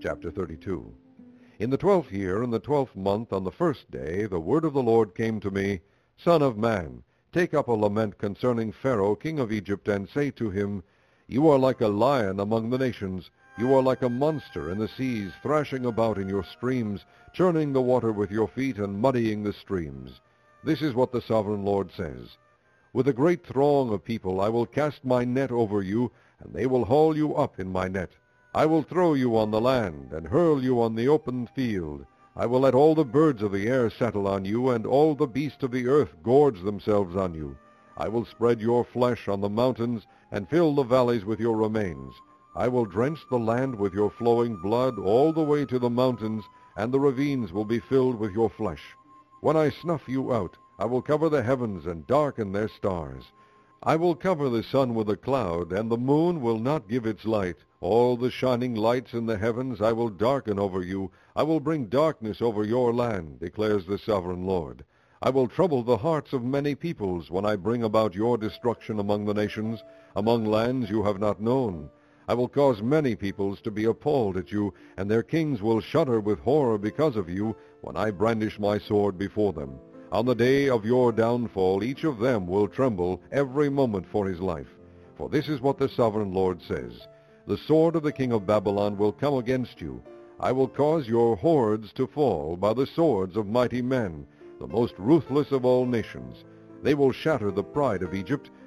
Chapter 32. In the 12th year, in the 12th month, on the 1st day, the word of the Lord came to me, Son of man, take up a lament concerning Pharaoh, king of Egypt, and say to him, You are like a lion among the nations. You are like a monster in the seas, thrashing about in your streams, churning the water with your feet, and muddying the streams. This is what the sovereign Lord says. With a great throng of people I will cast my net over you, and they will haul you up in my net. I will throw you on the land, and hurl you on the open field. I will let all the birds of the air settle on you, and all the beasts of the earth gorge themselves on you. I will spread your flesh on the mountains, and fill the valleys with your remains. I will drench the land with your flowing blood all the way to the mountains, and the ravines will be filled with your flesh. When I snuff you out, I will cover the heavens and darken their stars. I will cover the sun with a cloud, and the moon will not give its light. All the shining lights in the heavens I will darken over you. I will bring darkness over your land, declares the sovereign Lord. I will trouble the hearts of many peoples when I bring about your destruction among the nations, among lands you have not known. I will cause many peoples to be appalled at you, and their kings will shudder with horror because of you when I brandish my sword before them. On the day of your downfall, each of them will tremble every moment for his life. For this is what the sovereign Lord says. The sword of the king of Babylon will come against you. I will cause your hordes to fall by the swords of mighty men, the most ruthless of all nations. They will shatter the pride of Egypt,